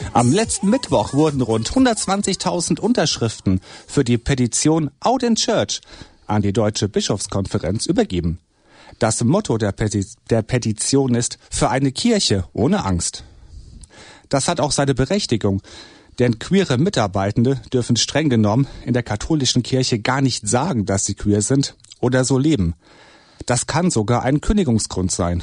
Am letzten Mittwoch wurden rund 120.000 Unterschriften für die Petition Out in Church an die Deutsche Bischofskonferenz übergeben. Das Motto der Petition ist „Für eine Kirche ohne Angst". Das hat auch seine Berechtigung, denn queere Mitarbeitende dürfen streng genommen in der katholischen Kirche gar nicht sagen, dass sie queer sind oder so leben. Das kann sogar ein Kündigungsgrund sein.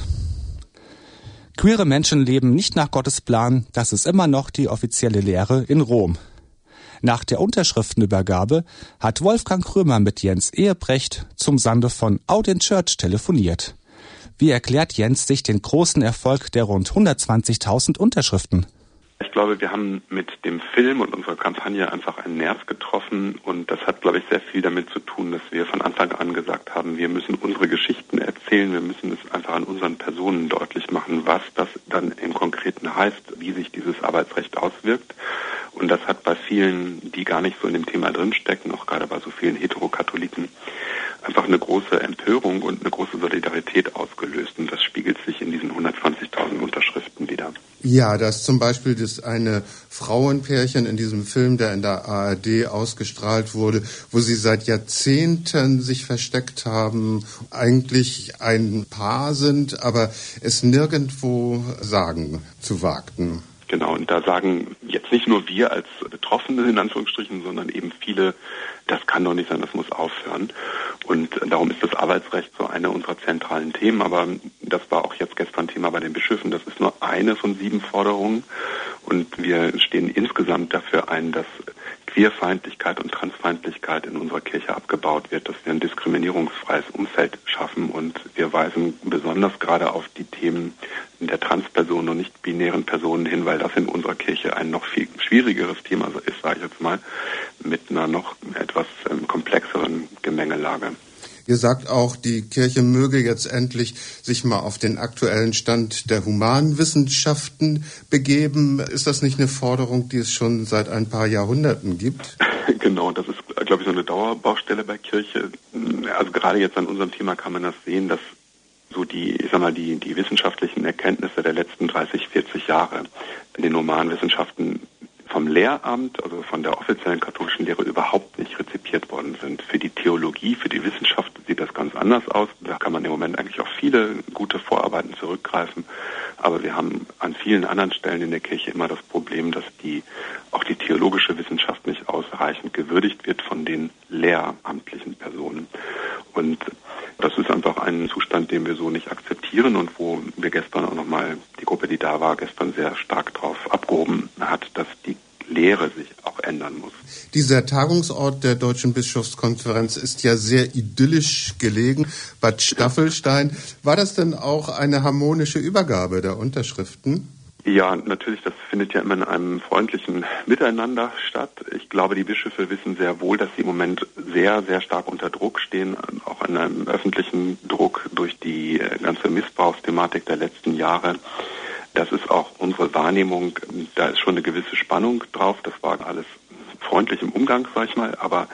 Queere Menschen leben nicht nach Gottes Plan, das ist immer noch die offizielle Lehre in Rom. Nach der Unterschriftenübergabe hat Wolfgang Krömer mit Jens Ehebrecht zum Sande von Out in Church telefoniert. Wie erklärt Jens sich den großen Erfolg der rund 120.000 Unterschriften? Ich glaube, wir haben mit dem Film und unserer Kampagne einfach einen Nerv getroffen und das hat, glaube ich, sehr viel damit zu tun, dass wir von Anfang an gesagt haben, wir müssen unsere Geschichten erzählen, wir müssen es einfach an unseren Personen deutlich machen, was das dann im Konkreten heißt, wie sich dieses Arbeitsrecht auswirkt. Und das hat bei vielen, die gar nicht so in dem Thema drinstecken, auch gerade bei so vielen Heterokatholiken, einfach eine große Empörung und eine große Solidarität ausgelöst. Und das spiegelt sich in diesen 120.000 Unterschriften wieder. Ja, da ist zum Beispiel das eine Frauenpärchen in diesem Film, der in der ARD ausgestrahlt wurde, wo sie seit Jahrzehnten sich versteckt haben, eigentlich ein Paar sind, aber es nirgendwo sagen zu wagten. Genau, und da sagen jetzt nicht nur wir als Betroffene in Anführungsstrichen, sondern eben viele, das kann doch nicht sein, das muss aufhören. Und darum ist das Arbeitsrecht so eine unserer zentralen Themen, aber das war auch jetzt gestern Thema bei den Bischöfen, das ist nur eine von 7 Forderungen und wir stehen insgesamt dafür ein, dass Queerfeindlichkeit und Transfeindlichkeit in unserer Kirche abgebaut wird, dass wir ein diskriminierungsfreies Umfeld schaffen und wir weisen besonders gerade auf die Themen der Transpersonen und nicht-binären Personen hin, weil das in unserer Kirche ein noch viel schwierigeres Thema ist, sage ich jetzt mal, mit einer noch etwas komplexeren Gemengelage. Ihr sagt auch, die Kirche möge jetzt endlich sich mal auf den aktuellen Stand der Humanwissenschaften begeben. Ist das nicht eine Forderung, die es schon seit ein paar Jahrhunderten gibt? Genau, das ist, glaube ich, so eine Dauerbaustelle bei Kirche. Also gerade jetzt an unserem Thema kann man das sehen, dass so die wissenschaftlichen Erkenntnisse der letzten 30, 40 Jahre in den Humanwissenschaften vom Lehramt, also von der offiziellen katholischen Lehre überhaupt nicht rezipiert worden sind. Für die Theologie, für die Wissenschaft sieht das ganz anders aus. Da kann man im Moment eigentlich auf viele gute Vorarbeiten zurückgreifen. Aber wir haben an vielen anderen Stellen in der Kirche immer das Problem, dass auch die theologische Wissenschaft nicht ausreichend gewürdigt wird von den lehramtlichen Personen. Und das ist einfach ein Zustand, den wir so nicht akzeptieren und wo wir gestern auch nochmal, die Gruppe, die da war, gestern sehr stark drauf abgehoben hat, dass die Lehre sich auch ändern muss. Dieser Tagungsort der Deutschen Bischofskonferenz ist ja sehr idyllisch gelegen, Bad Staffelstein. War das denn auch eine harmonische Übergabe der Unterschriften? Ja, natürlich, das findet ja immer in einem freundlichen Miteinander statt. Ich glaube, die Bischöfe wissen sehr wohl, dass sie im Moment sehr, sehr stark unter Druck stehen, auch an einem öffentlichen Druck durch die ganze Missbrauchsthematik der letzten Jahre. Das ist auch unsere Wahrnehmung, da ist schon eine gewisse Spannung drauf. Das war alles freundlich im Umgang, sag ich mal, aber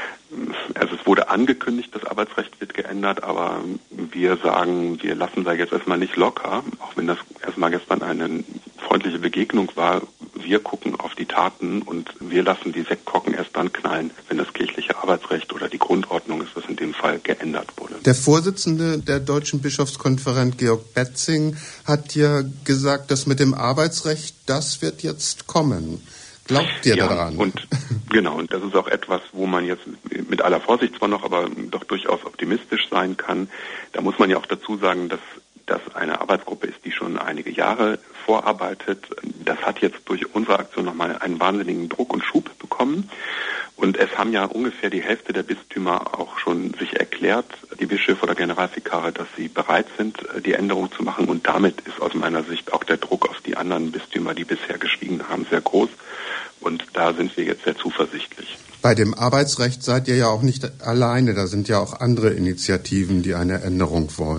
also es wurde angekündigt, das Arbeitsrecht wird geändert, aber wir sagen, wir lassen da jetzt erstmal nicht locker, auch wenn das erstmal gestern eine freundliche Begegnung war. Wir gucken auf die Taten und wir lassen die Sektkorken erst dann knallen, wenn das kirchliche Arbeitsrecht oder die Grundordnung ist, was in dem Fall geändert wurde. Der Vorsitzende der Deutschen Bischofskonferenz, Georg Betzing, hat ja gesagt, dass mit dem Arbeitsrecht, das wird jetzt kommen. Glaubt ihr daran? Und genau, und das ist auch etwas, wo man jetzt mit aller Vorsicht zwar noch, aber doch durchaus optimistisch sein kann. Da muss man ja auch dazu sagen, dass das eine Arbeitsgruppe ist, die schon einige Jahre vorarbeitet. Das hat jetzt durch unsere Aktion nochmal einen wahnsinnigen Druck und Schub bekommen. Und es haben ja ungefähr die Hälfte der Bistümer auch schon sich erklärt, die Bischöfe oder Generalvikare, dass sie bereit sind, die Änderung zu machen. Und damit ist aus meiner Sicht auch der Druck auf die anderen Bistümer, die bisher geschwiegen haben, sehr groß. Und da sind wir jetzt sehr zuversichtlich. Bei dem Arbeitsrecht seid ihr ja auch nicht alleine. Da sind ja auch andere Initiativen, die eine Änderung wollen.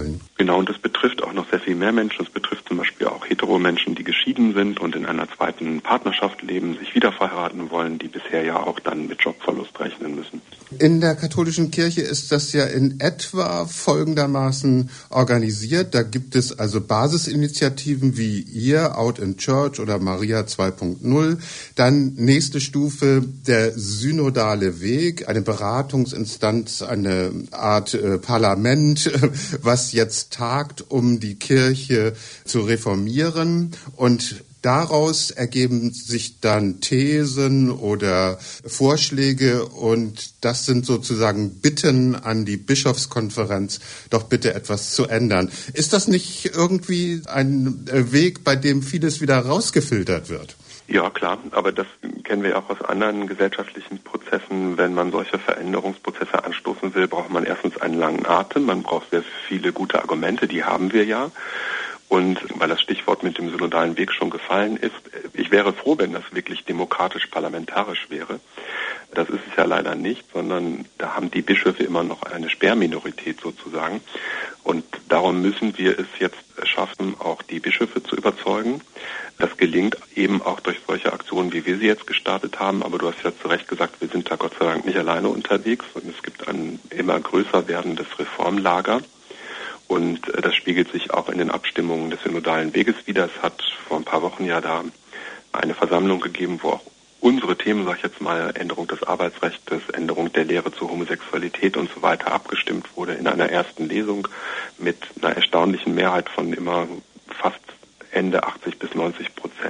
Genau, und das betrifft auch noch sehr viel mehr Menschen. Es betrifft zum Beispiel auch Hetero-Menschen, die geschieden sind und in einer zweiten Partnerschaft leben, sich wieder verheiraten wollen, die bisher ja auch dann mit Jobverlust rechnen müssen. In der katholischen Kirche ist das ja in etwa folgendermaßen organisiert. Da gibt es also Basisinitiativen wie ihr, Out in Church oder Maria 2.0. Dann nächste Stufe, der synodale Weg, eine Beratungsinstanz, eine Art Parlament, was jetzt tagt, um die Kirche zu reformieren. Und daraus ergeben sich dann Thesen oder Vorschläge und das sind sozusagen Bitten an die Bischofskonferenz, doch bitte etwas zu ändern. Ist das nicht irgendwie ein Weg, bei dem vieles wieder rausgefiltert wird? Ja, klar, aber das kennen wir ja auch aus anderen gesellschaftlichen Prozessen. Wenn man solche Veränderungsprozesse anstoßen will, braucht man erstens einen langen Atem, man braucht sehr viele gute Argumente, die haben wir ja. Und weil das Stichwort mit dem synodalen Weg schon gefallen ist, ich wäre froh, wenn das wirklich demokratisch-parlamentarisch wäre. Das ist es ja leider nicht, sondern da haben die Bischöfe immer noch eine Sperrminorität sozusagen. Und darum müssen wir es jetzt schaffen, auch die Bischöfe zu überzeugen. Das gelingt eben auch durch solche Aktionen, wie wir sie jetzt gestartet haben. Aber du hast ja zu Recht gesagt, wir sind da Gott sei Dank nicht alleine unterwegs. Und es gibt ein immer größer werdendes Reformlager. Und das spiegelt sich auch in den Abstimmungen des synodalen Weges wider. Es hat vor ein paar Wochen ja da eine Versammlung gegeben, wo auch unsere Themen, sag ich jetzt mal, Änderung des Arbeitsrechts, Änderung der Lehre zur Homosexualität und so weiter abgestimmt wurde in einer ersten Lesung mit einer erstaunlichen Mehrheit von immer fast Ende 80 bis 90%.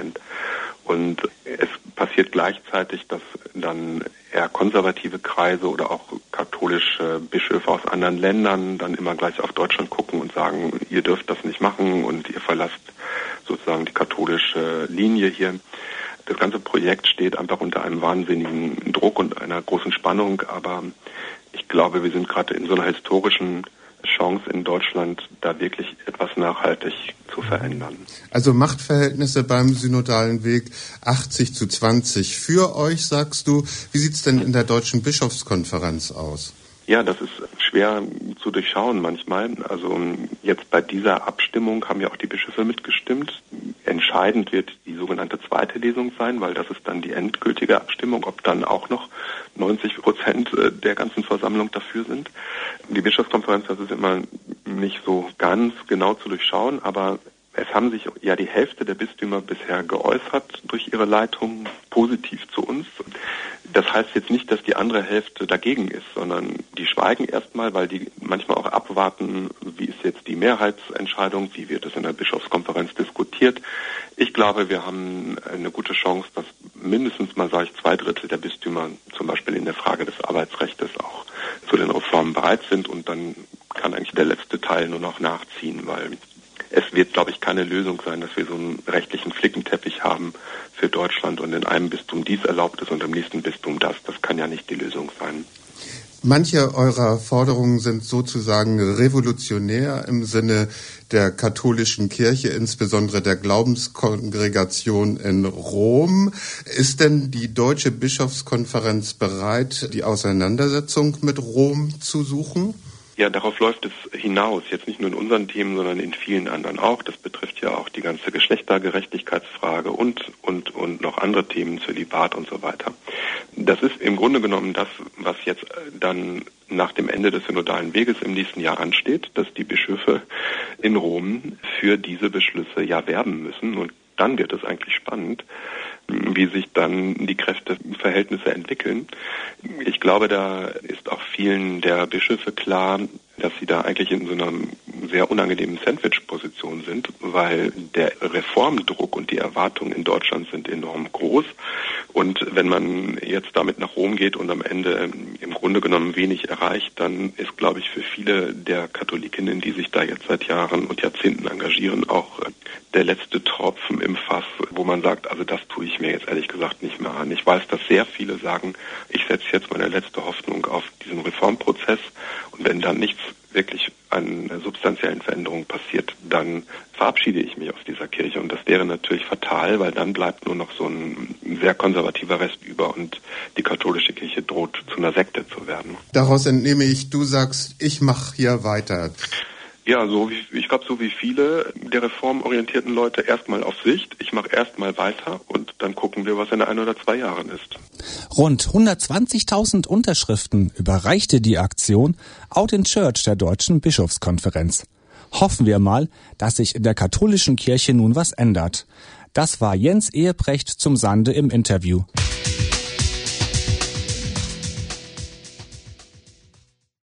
Und es passiert gleichzeitig, dass dann eher konservative Kreise oder auch katholische Bischöfe aus anderen Ländern dann immer gleich auf Deutschland gucken und sagen, ihr dürft das nicht machen und ihr verlasst sozusagen die katholische Linie hier. Das ganze Projekt steht einfach unter einem wahnsinnigen Druck und einer großen Spannung, aber ich glaube, wir sind gerade in so einer historischen Chance in Deutschland, da wirklich etwas nachhaltig zu verändern. Also Machtverhältnisse beim synodalen Weg 80:20 für euch, sagst du. Wie sieht's denn in der Deutschen Bischofskonferenz aus? Ja, das ist schwer zu durchschauen manchmal. Also jetzt bei dieser Abstimmung haben ja auch die Bischöfe mitgestimmt. Entscheidend wird die sogenannte zweite Lesung sein, weil das ist dann die endgültige Abstimmung, ob dann auch noch 90% der ganzen Versammlung dafür sind. Die Bischofskonferenz, das ist immer nicht so ganz genau zu durchschauen, aber es haben sich ja die Hälfte der Bistümer bisher geäußert durch ihre Leitung positiv zu uns. Das heißt jetzt nicht, dass die andere Hälfte dagegen ist, sondern die schweigen erstmal, weil die manchmal auch abwarten, wie ist jetzt die Mehrheitsentscheidung, wie wird es in der Bischofskonferenz diskutiert. Ich glaube, wir haben eine gute Chance, dass mindestens mal, sage ich, 2/3 der Bistümer zum Beispiel in der Frage des Arbeitsrechts auch zu den Reformen bereit sind und dann kann eigentlich der letzte Teil nur noch nachziehen, weil es wird, glaube ich, keine Lösung sein, dass wir so einen rechtlichen Flickenteppich haben für Deutschland und in einem Bistum dies erlaubt ist und im nächsten Bistum das. Das kann ja nicht die Lösung sein. Manche eurer Forderungen sind sozusagen revolutionär im Sinne der katholischen Kirche, insbesondere der Glaubenskongregation in Rom. Ist denn die Deutsche Bischofskonferenz bereit, die Auseinandersetzung mit Rom zu suchen? Ja, darauf läuft es hinaus. Jetzt nicht nur in unseren Themen, sondern in vielen anderen auch. Das betrifft ja auch die ganze Geschlechtergerechtigkeitsfrage und noch andere Themen, Zölibat und so weiter. Das ist im Grunde genommen das, was jetzt dann nach dem Ende des synodalen Weges im nächsten Jahr ansteht, dass die Bischöfe in Rom für diese Beschlüsse ja werben müssen. Und dann wird es eigentlich spannend, wie sich dann die Kräfteverhältnisse entwickeln. Ich glaube, da ist auch vielen der Bischöfe klar, dass sie da eigentlich in so einer sehr unangenehmen Sandwich-Position sind, weil der Reformdruck und die Erwartungen in Deutschland sind enorm groß. Und wenn man jetzt damit nach Rom geht und am Ende im Grunde genommen wenig erreicht, dann ist, glaube ich, für viele der Katholikinnen, die sich da jetzt seit Jahren und Jahrzehnten engagieren, auch der letzte Tropfen im Fass, wo man sagt, also das tue ich mir jetzt ehrlich gesagt nicht mehr an. Ich weiß, dass sehr viele sagen, ich setze jetzt meine letzte Hoffnung auf diesen Reformprozess und wenn dann nichts wirklich an substanziellen Veränderungen passiert, dann verabschiede ich mich aus dieser Kirche und das wäre natürlich fatal, weil dann bleibt nur noch so ein sehr konservativer Rest über und die katholische Kirche droht zu einer Sekte zu werden. Daraus entnehme ich, du sagst, ich mache hier weiter. Ja, ich glaube, so wie viele der reformorientierten Leute erstmal auf Sicht. Ich mache erstmal weiter und dann gucken wir, was in 1 oder 2 Jahren ist. Rund 120.000 Unterschriften überreichte die Aktion Out in Church der Deutschen Bischofskonferenz. Hoffen wir mal, dass sich in der katholischen Kirche nun was ändert. Das war Jens Ehebrecht zum Sande im Interview.